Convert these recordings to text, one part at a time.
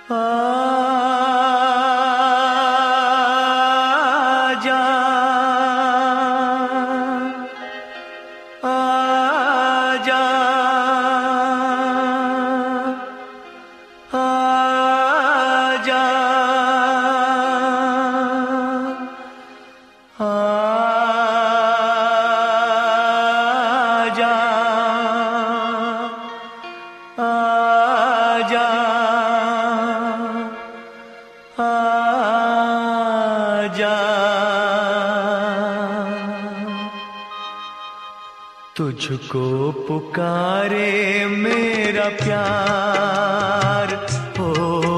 आजा आजा आजा आजा आजा तुझको पुकारे मेरा प्यार हो,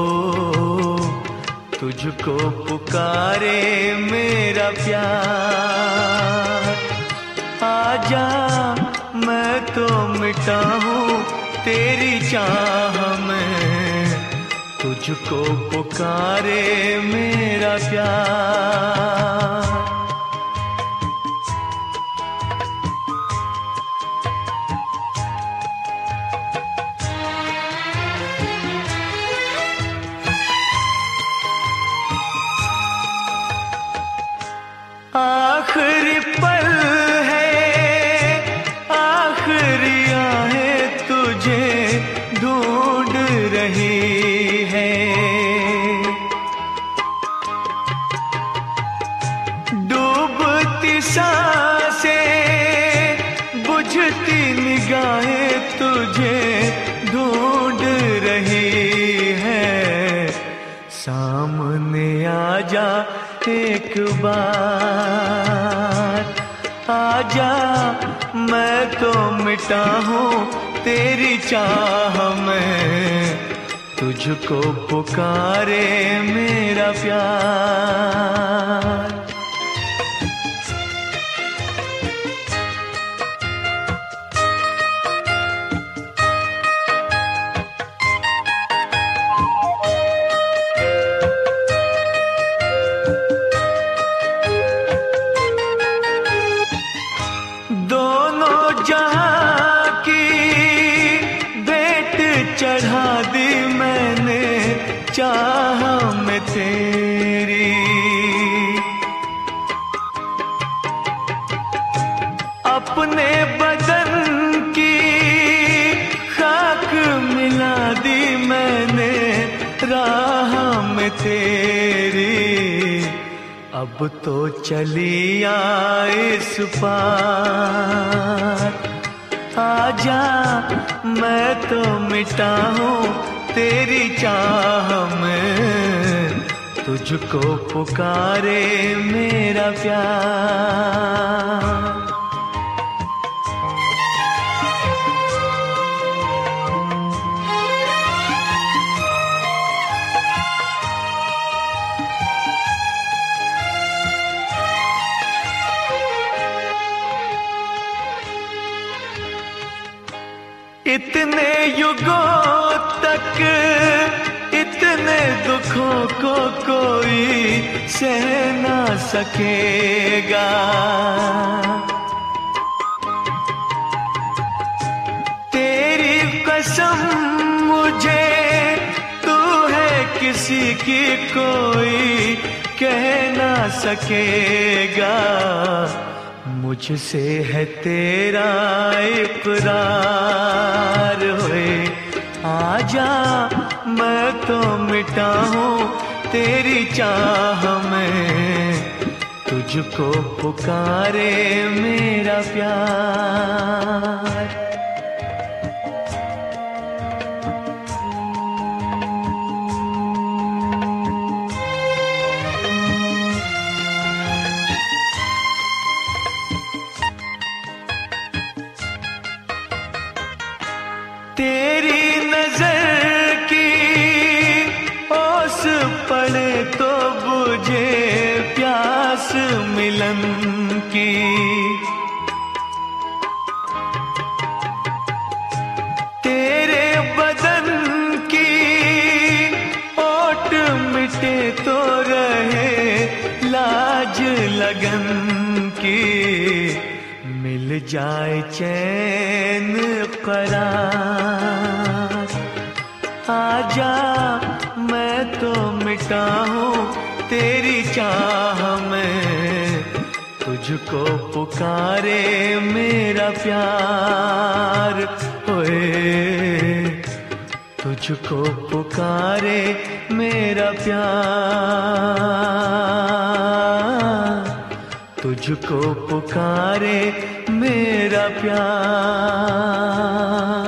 तुझको पुकारे मेरा प्यार। आजा मैं तो मिटा हूँ तेरी चाह में, तुझको पुकारे मेरा प्यार। आखिरी पल है, आखिरी आहें तुझे ढूंढ रही है। डूबती सांसें, बुझती निगाहें तुझे ढूंढ रही है। सामने आजा एक बार, आजा मैं तो मिटा हूँ तेरी चाह में, तुझको पुकारे मेरा प्यार। दोनों जहां की भेंट चढ़ा दी मैंने चाह में तेरी। अपने बदन की खाक मिला दी मैंने राह में तेरी। अब तो चली आए इस पार, आजा मैं तो मिटा हूँ तेरी चाह में, तुझको पुकारे मेरा प्यार। इतने युगों तक इतने दुखों को कोई सह ना सकेगा। तेरी कसम मुझे तू है किसी की कोई कह ना सकेगा। मुझसे है तेरा इकरार होए, आजा मैं तो मिटा हूँ तेरी चाह में, तुझको पुकारे मेरा प्यार। तेरी नजर की ओस पड़े तो बुझे प्यास मिलन की। तेरे बदन की ओट मिटे तो रहे लाज लगन की। मिल जाए चैन करार, आजा मैं तो मिटा हूँ तेरी चाह में, तुझको पुकारे मेरा प्यार। ओए तुझको पुकारे मेरा प्यार, तुझको पुकारे मेरा प्यार।